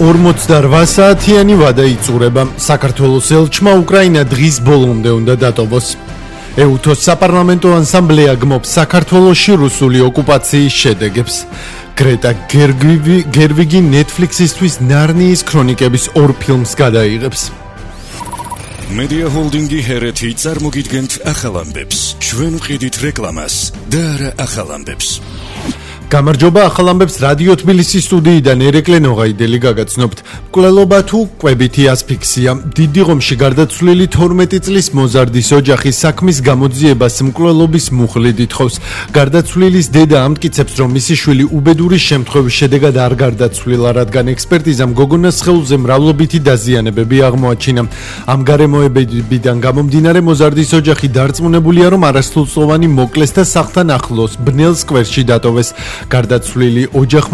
48 საათიანი ვადა იწურება. საქართველოს ელჩმა უკრაინა დღის ბოლომდე უნდა დატოვოს. ეუთოს საპარლამენტო ასამბლეა გმობს საქართველოში რუსული ოკუპაციის შედეგებს. გრეტა გერვიგი Netflix-ისთვის ნარნიის ქრონიკების 2 ფილმს გადაიღებს. Media Holding-ი ჰერეთი წარმოგიდგენთ ახალ ამბებს. ჩვენ ვყიდით რეკლამას და არა ახალ ამბებს. გამარჯობა, ახალ ამბებს რადიო თბილისის სტუდიიდან ერეკლე ნოღაიდელი გაგაცნობთ. მკვლელობა თუ კვებითი ასფიქსია. დიდი ღომში გარდაცვლილი 12 წლის მოზარდის ოჯახის საქმის გამოძიებას მკვლელობის მუხლით ითხოვს. გარდაცვლილის დედა ამტკიცებს, რომ მისი შვილი უბედური შემთხვევის შედეგად არ გარდაცვლილა, რადგან ექსპერტიზამ გოგონას სხეულზე მრავლობითი დაზიანებები აღმოაჩინა. ამ გარემოებებიდან გამომდინარე მოზარდის ოჯახი დარწმუნებულია, რომ არასრულწლოვანი მოკლეს და სახლთან ახლოს ბნელ სკვერში დატოვეს. გარდაცვლილის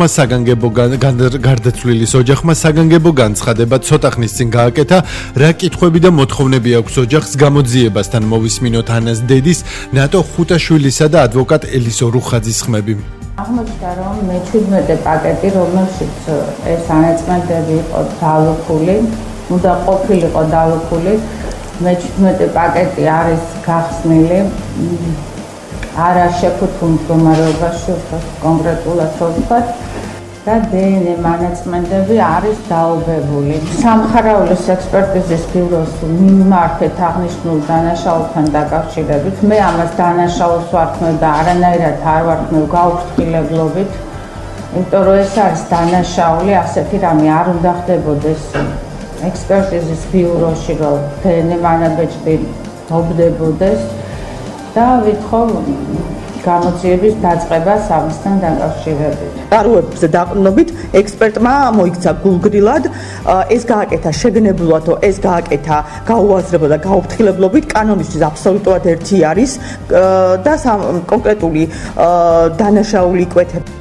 ოჯახმა საგანგებო განცხადება ცოტა ხნის წინ გააკეთა, რა კითხვები და მოთხოვნები აქვს ოჯახს გამოძიებასთან. მოვისმინოთ ანას დედის, ნატო ხუტაშვილისა და ადვოკატ ელისო რუხაძის ხმები. აღმოჩნდა, რომ მე-17 პაკეტი, რომელშიც ეს ანაწმენდები იყო დალუქული, უნდა ყოფილიყო დალუქული, მე-17 პაკეტი არის გახსნილი. არა შეფუთულ მდგომარეობაში, კონკრეტულად ვთქვათ, და დნმ მონაწმენდები არის დაობებული. სამხარაულოს ექსპერტიზის ბიუროს მიმართეთ აღნიშნულ დანაშაულთან დაკავშირებით. მე ამას დანაშაულს ვართმევ და არანაირად არ ვართმევ გაუფრთხილებლობით, იმიტომ რომ ეს არის დანაშაული, ასეთი რამე არ უნდა ხდებოდეს ექსპერტიზის ბიუროში, რომ დნმ მონაბეჭდი მობდებოდეს. და ვითხოვ გამოძიების დაწყებას ამასთან დაკავშირებით. Გარუებზე დაყრდნობით ექსპერტმა მოიქცა გულგრილად, ეს გააკეთა შეგნებულად, ეს გააკეთა გაუაზრებოდა გაუფრთხილებლობით, კანონისთვის აბსოლუტურად ერთი არის და კონკრეტული დანაშაული იკვეთება.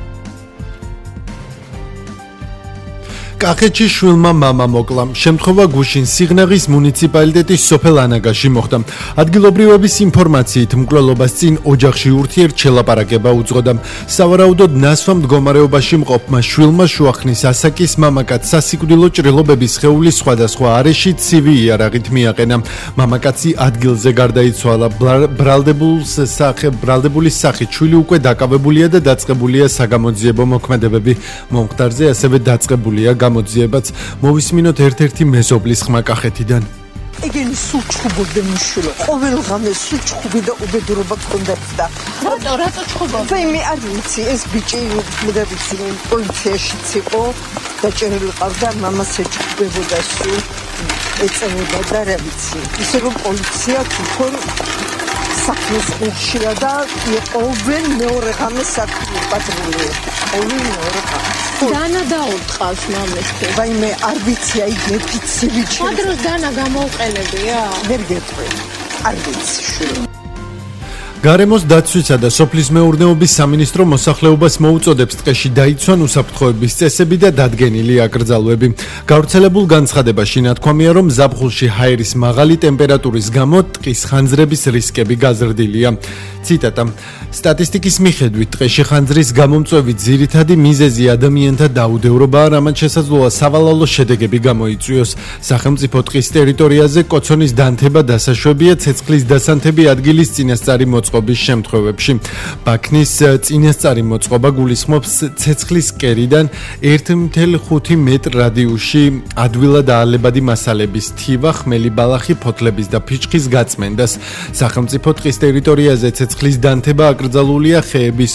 კახეთში შვილმა მამა მოკლა. შემთხვევა გუშინ სიღნაღის მუნიციპალიტეტის სოფელ ანაგაში მოხდა. ადგილობრივების ინფორმაციით მკვლელობას წინ ოჯახში ურთიერთშელაპარაკება უძღოდა. სავარაუდოდ ნასვამ მდგომარეობაში მყოფმა შვილმა შუახნის ასაკის მამაკაც სასიკვდილო ჭრილობების სხეულის სხვადასხვა არეში ცივი იარაღით მიაყენა. მამაკაცი ადგილზე გარდაიცვალა. ბრალდებული სახით შვილი უკვე დაკავებულია და დაწყებულია საგამოძიებო მოქმედებები. მომხდარზე ასევე დაწყებულია გამოძიებაც. მოვისმინოთ ერთ-ერთი მეზობლის ხმა კახეთიდან. ეგენი სულ ჩხუბობდნენ მშვილო. ყოველ ღამე სულ ჩხუბი და უბედურობა კონდეცდა. რატო ჩხუბობ? მე არ ვიცი, ეს ბიჭი მე ვიცი, პოლიციაშიც იყო, დაჭერილი ყავდა, მამას ეჩხუბებოდა სულ, ეწევოდა და რა ვიცი. ისე რომ პოლიცია თვითონ საქმის ყურშია და ყოველ მეორე ღამე საქმე პატრული. ყოველ მეორე ღამე. დანა დაუწყავს მამას. მე არ ვიცი, აი გეფიცი ბიჭი. ადროს დანა გამოუყენებია? ვერ გეტყვი. არ ვიცი შვილო. გარემოს დაცვისა და სოფლის მეურნეობის სამინისტრო მოსახლეობას მოუწოდებს ტყეში დაიცვან უსაფრთხოების წესები და დადგენილი აკრძალვები. გავრცელებულ განცხადებაში ნათქვამია, რომ ზაფხულში ჰაერის მაღალი ტემპერატურის გამო ტყის ხანძრების რისკები გაზრდილია. ციტატა: სტატისტიკის მიხედვით ტყეში ხანძრის გამომწვევი ძირითადი მიზეზი ადამიანთა დაუდევრობაა, რამაც შესაძლოა სავალალო შედეგები გამოიწვიოს. სახელმწიფო ტყის ტერიტორიაზე კოცონის დანთება დასაშვებია ცეცხლის დასანთები ადგილის წინასწარი მოწყობის შემთხვევებში. ბაქნის წინასწარი მოწყობა გულისხმობს ცეცხლის კერიდან 1.5 მეტრ რადიუსში ადვილად აალებადი მასალების თივა, ხმელი ბალახი, ფოთლების და ფიჭხის გაწმენდას. სახელმწიფო ტყის ტერიტორიაზე ცეცხლის დანთება აკრძალულია ხეების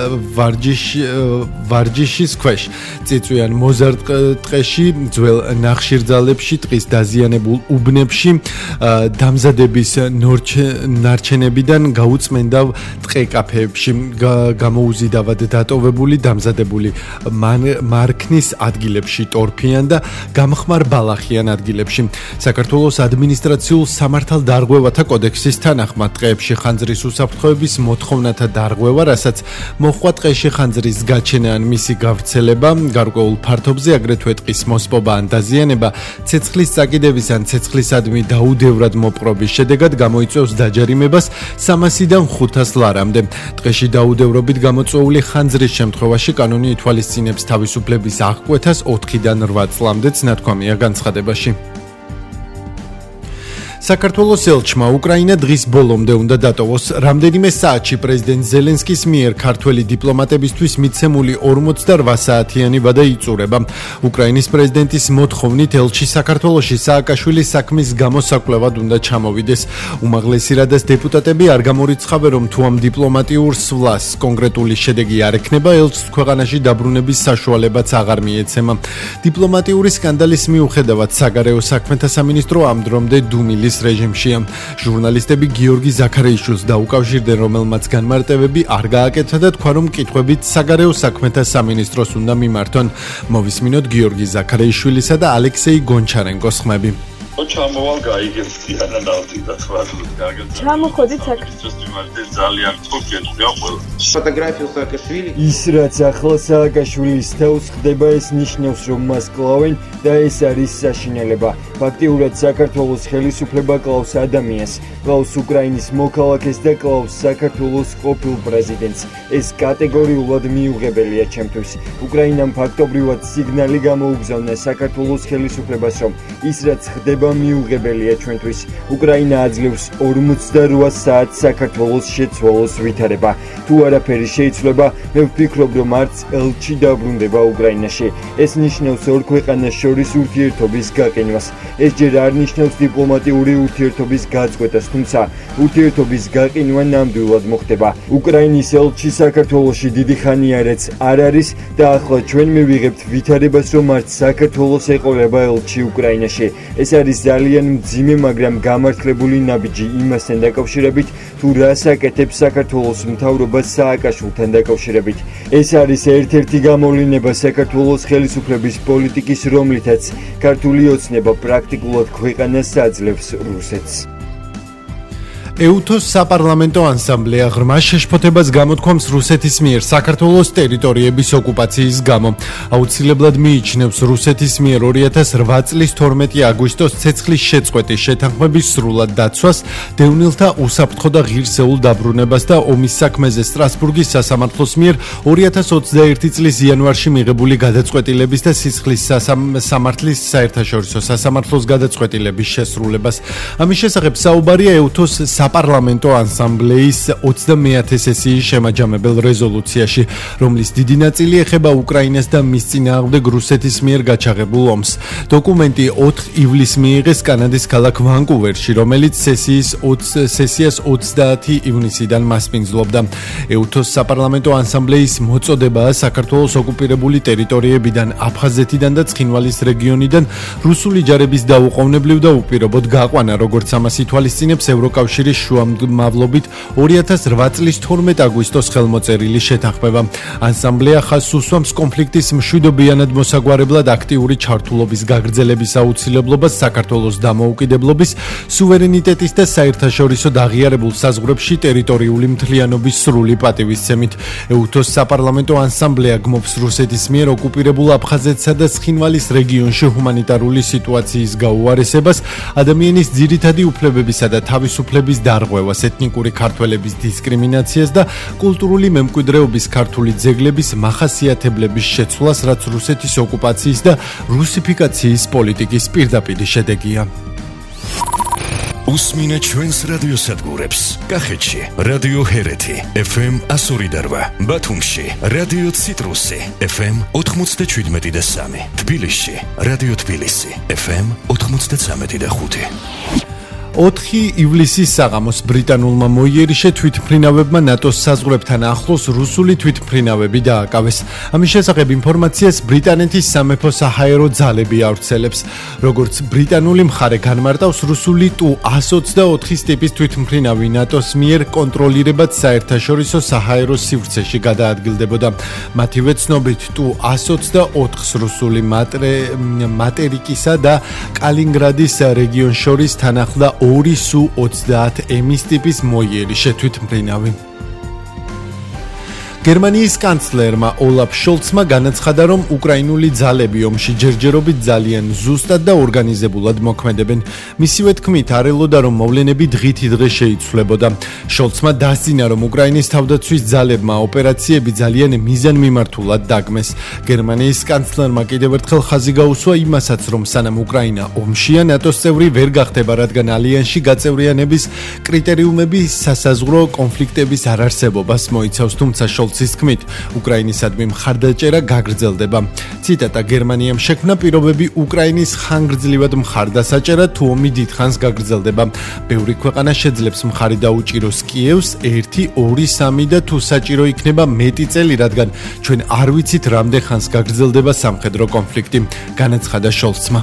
ვარჯიშის ქვეშ, წიწვიან მოზარდ ტყეში, ძველ ნახშირძალებში, ტყის დაზიანებულ უბნებში, დამზადების ნარჩენებიდან გაუწმენდავ ტყე-კაფეებში, გამოუზიდავად დატოვებული დამზადებული მარქნის ადგილებში, ტორფიან და გამხმარ ბალახიან ადგილებში. საქართველოს ადმინისტრაციულ სამართალდარღვევათა კოდექსის თანახმად ტყეებში ხანძრის უსაფრთხოების მოთხოვნათა დარღვევა, რასაც მოჰყვა ტყეში ხანძრის გაჩენა ან მისი გავრცელება, გარკვეულ ფართობზე აგრეთვე ტყის მოსპობა ან დაზიანება, ცეცხლის წაკიდების ან ცეცხლისადმი დაუდევრად მოპყრობის შედეგად გამოიწვევს დაჯარიმებას 300 ლარიდან 500 ლარამდე. დღეში დაუდევრობით გამოწვეული ხანძრის შემთხვევაში კანონი ითვალისწინებს თავისუფლების აღკვეთას 4-დან 8 წლამდეც, ნათქვამია განცხადებაში. საქართველოს ელჩმა უკრაინა დღის ბოლომდე უნდა დატოვოს. რამდენიმე საათში პრეზიდენტ ზელენსკის მიერ ქართველი დიპლომატებისთვის მიცემული 48 საათიანი ვადა იწურება. უკრაინის პრეზიდენტის მოთხოვნით ელჩი საქართველოში სააკაშვილის საქმის გამოსაკვლევად უნდა ჩამოვიდეს. უმაღლესი რაdas დეპუტატები არ გამორიცხავენ, რომ თუ ამ დიპლომატიურ სვლას კონკრეტული შედეგი არ ექნება, ელჩს ქვეყანაში დაბრუნების საშუალებაც აღარ მიეცემა. დიპლომატიური სკანდალის მიუხედავად საგარეო საქმეთა სამინისტრო ამ დრომდე დუმილის რეჟიმშია. ჟურნალისტები გიორგი ზაქარიაშვილს დაუკავშირდნენ, რომელმაც განმარტებები არ გააკეთა და თქვა, რომ კითხვებით საგარეო საქმეთა სამინისტროს უნდა მიმართონ. მოვისმინოთ გიორგი ზაქარიაშვილისა და ალექსეი გონჩარენკოს ხმები. ჩამოვალ გაიგებია და გავაგებთ. ჩამოხოდით საქართველოს მიმართეთ ძალიან თორკეთია ყველა. ფოტოგრაფიულ სააკაშვილი. ის რაც ახლა სააკაშვილის თავს ხდება, ეს ნიშნავს, რომ მას კლავენ და ეს არის საშინელება. ფაქტიურად საქართველოს ხელისუფლება კლავს ადამიანს, კლავს უკრაინის მოქალაქეს და კლავს საქართველოს ყოფილ პრეზიდენტს. ეს კატეგორიულად მიუღებელია ჩემთვის. უკრაინამ ფაქტობრივად სიგნალი გამოუგზავნა საქართველოს ხელისუფლებას, რომ ის რაც ხდება მიუღებელია ჩვენთვის. უკრაინა აძლევს 48 საათს საქართველოს შეცვალოს ვითარება. თუ არაფერი შეიცვლება, მე ვფიქრობ, რომ არც ელჩი დაბრუნდება უკრაინაში. ეს ნიშნავს ორ ქვეყანას შორის ურთიერთობის გაყინვას. ეს ჯერ არ ნიშნავს დიპლომატიური ურთიერთობის გაწყვეტას, თუმცა ურთიერთობის გაყინვა ნამდვილად მოხდება. უკრაინის ელჩი საქართველოში დიდი ხანია რაც არ არის და ახლა ჩვენ მივიღებთ ვითარებას, რომ არც საქართველოს ეყოლება ელჩი უკრაინაში. ეს არის ძალიან მძიმე, მაგრამ გამართლებული ნაბიჯი იმასთან დაკავშირებით, თუ რას აკეთებს საქართველოს მთავრობა სააკაშვილთან დაკავშირებით. ეს არის ერთ-ერთი გამოვლინება საქართველოს ხელისუფლების პოლიტიკის, რომლითაც ქართული ოცნება პრაქტიკულად ქვეყანას აძლევს რუსეთს. ეუთოს საპარლამენტო ასამბლეა ღრმა შეშფოთებას გამოთქვამს რუსეთის მიერ საქართველოს ტერიტორიების ოკუპაციის გამო. აუცილებლად მიიჩნევს რუსეთის მიერ 2008 წლის 12 აგვისტოს ცეცხლის შეწყვეტის შეთანხმების სრულად დაცვას, დევნილთა უსაფრთხო და ღირსეულ დაბრუნებას და ომის საქმეზე სტრასბურგის სასამართლოს მიერ 2021 წლის იანვარში მიღებული გადაწყვეტილების და სისხლის სამართლის საერთაშორისო სასამართლოს გადაწყვეტილების შესრულებას. ამის შესახებ საუბარია ეუთოს საპარლამენტო ასამბლეის 20-ე სესიის შემაჯამებელ რეზოლუციაში, რომლის დიდი ნაწილი ეხება უკრაინას და მის წინააღმდეგ რუსეთის მიერ გაჩაღებულ ომს. დოკუმენტი 4 ივლისს მიიღეს კანადის ქალაქ ვანკუვერში, რომელიც სესიას 30 ივნისიდან მასპინძლობდა. ეუთოს საპარლამენტო ასამბლეის მოწოდებაა საქართველოს ოკუპირებული ტერიტორიებიდან, აფხაზეთიდან და ცხინვალის რეგიონიდან რუსული ჯარების დაუყოვნებლივ და უპირობოდ გაყვანა, როგორც ამას ითვალისწინებს ევროკავშირის შუამავლობით 2008 წლის 12 აგვისტოს ხელმოწერილი შეთანხმება. ასამბლეა ხაზს უსვამს კონფლიქტის მშვიდობიანად მოსაგვარებლად აქტიური ჩართულობის გაგრძელების აუცილებლობას საქართველოს დამოუკიდებლობის, სუვერენიტეტის და საერთაშორისო აღიარებულ საზღვრებში ტერიტორიული მთლიანობის სრული პატივისცემით. ეუთოს საპარლამენტო ასამბლეა გმობს რუსეთის მიერ ოკუპირებულ აფხაზეთსა და ცხინვალის რეგიონში ჰუმანიტარული სიტუაციის გაუარესებას, ადამიანის ძირითადი უფლებებისა და თავისუფლების დარღვევას, ეთნიკური ქართველების დისკრიმინაციას და კულტურული მემკვიდრეობის ქართული ძეგლების მახასიათებლების შეცვლას, რაც რუსეთის ოკუპაციის და რუსიფიკაციის პოლიტიკის პირდაპირი შედეგია. უსმინე ჩვენს რადიოსადგურებს. კახეთში რადიო ჰერეთი FM 102.8, ბათუმში რადიო ციტრუსი FM 97.3, თბილისში რადიო თბილისი FM 93.5. 4 ივლისის საღამოს ბრიტანულმა მოიერიშე თვითმფრინავებმა ნატოს საზღვრებთან ახლოს რუსული თვითმფრინავები დააკავეს. ამის შესახებ ინფორმაციას ბრიტანეთის სამეფო საჰაერო ძალები ავრცელებს. როგორც ბრიტანული მხარე განმარტავს, რუსული Tu-124 ტიპის თვითმფრინავი ნატოს მიერ კონტროლირებად საერთაშორისო საჰაერო სივრცეში გადაადგილდებოდა. მათივე ცნობით Tu-124 რუსული მატერიკისა და კალინგრადის რეგიონს შორის თან ახლდა 2 Su-30 M-ის ტიპის მოიერიშე თვითმფრინავი. გერმანიის კანცლერმა ოლაფ შოლცმა განაცხადა, რომ უკრაინული ძალები ომში ჯერჯერობით ძალიან ზუსტად და ორგანიზებულად მოქმედებენ. მისივე თქმით, არ ელოდა, რომ მოვლენები დღითი დღე შეიცვლებოდა. შოლცმა დასძინა, რომ უკრაინის თავდაცვის ძალებმა ოპერაციები ძალიან მიზანმიმართულად დაგმეს. გერმანიის კანცლერმა კიდევ ერთხელ ხაზი გაუსვა იმასაც, რომ სანამ უკრაინა ომშია, ნატოს წევრი ვერ გახდება, რადგან ალიანსში გაწევრიანების კრიტერიუმები სასაზღვრო კონფლიქტების არარსებობას მოიცავს, თუმცა შოლცის თქმით, უკრაინისადმი მხარდაჭერა გაგრძელდება. ციტატა: გერმანიამ შექმნა პირობები უკრაინის ხანგრძლივად მხარდასაჭერად, თუ ომი დიდხანს გაგრძელდება. ბევრი ქვეყანა შეძლებს მხარი დაუჭიროს კიევს 1, 2, 3 და თუ საჭირო იქნება მეტი წელი, რადგან ჩვენ არ ვიცით რამდენ ხანს გაგრძელდება სამხედრო კონფლიქტი, განაცხადა შოლცმა.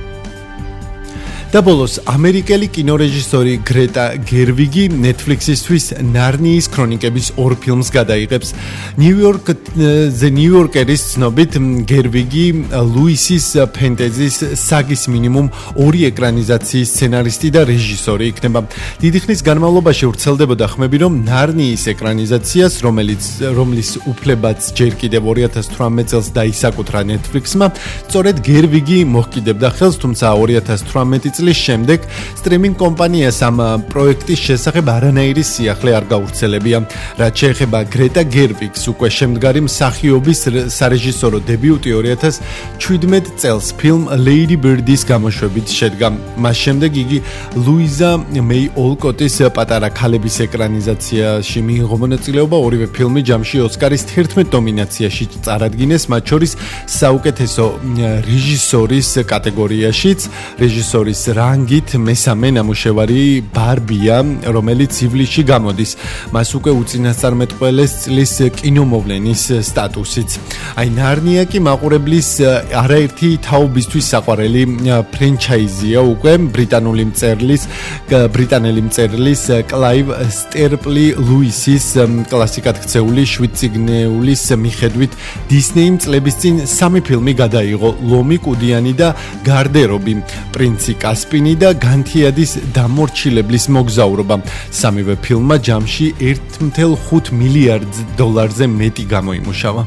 და ბოლოს ამერიკელი კინორეჟისორი გრეტა გერვიგი Netflix-ისთვის ნარნიის ქრონიკების 2 ფილმს გადაიღებს. The New Yorker-ის ცნობით, გერვიგი ლუისის ფენტეზის საგის მინიმუმ 2 ეკრანიზაციის სცენარისტი და რეჟისორი იქნება. დიდი ხნის განმავლობაში ვრცელდებოდა ხმები, რომ ნარნიის ეკრანიზაციას, რომლის უფლებაც ჯერ კიდევ 2018 წელს დაისაკუთრა Netflix-მა, სწორედ გერვიგი მოჰკიდებდა ხელს, თუმცა 2018 წლის შემდეგ სტრიმინგ კომპანიას ამ პროექტის შესახებ არანაირი სიახლე არ გავრცელებია. რაც შეეხება გრეტა გერვიგს, უკვე შემდგარი მსახიობის სარეჟისორო დებიუტი 2017 წელს ფილმ Lady Bird-ის გამოშვებით შედგა. მას შემდეგ იგი ლუიზა მეი ოლკოტის პატარა ქალების ეკრანიზაციაში მიიღო მონაწილეობა. ორივე ფილმი ჯამში ოსკარის 11 ნომინაციაში წარადგინეს, მათ შორის საუკეთესო რეჟისორის კატეგორიაშიც. რეჟისორის რანგით მესამე ნამუშევარი ბარბია, რომელიც ივლისში გამოდის. მას უკვე უწინასწარმეტყველეს წლის კინომოვლენის სტატუსიც. აი ნარნია კი მაყურებლის არაერთი თაობისთვის საყვარელი ფრენჩაიზია უკვე ბრიტანელი მწერლის კლაივ სტერპლი ლუისის კლასიკად ქცეული 7 წიგნეულის მიხედვით დისნეიმ წლების წინ 3 ფილმი გადაიღო: ლომი, კუდიანი და გარდერობი, პრინცი კასპინი და განთიადის დამორჩილებლის მოგზაურობა. სამივე ფილმმა ჯამში 1.5 მილიარდ დოლარზე მეტი გამოიმუშავა.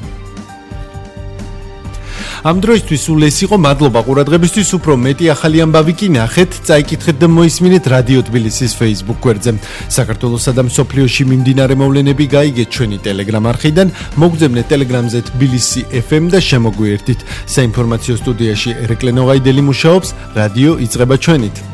ამ დროისთვის სულ ეს იყო, მადლობა ყურადღებისთვის. უფრო მეტი ახალი ამბავი კი ნახეთ, წაიკითხეთ და მოისმინეთ რადიო თბილისის Facebook გვერდზე. საქართველოსა და მსოფლიოში მიმდინარე მოვლენები გაიგეთ ჩვენი Telegram არხიდან, მოგძებნეთ Telegram-ზე თბილისი FM და შემოგვიერთდით. საინფორმაციო სტუდიაში ერეკლე ნოღაიდელი მუშაობს, რადიო იწყება ჩვენით.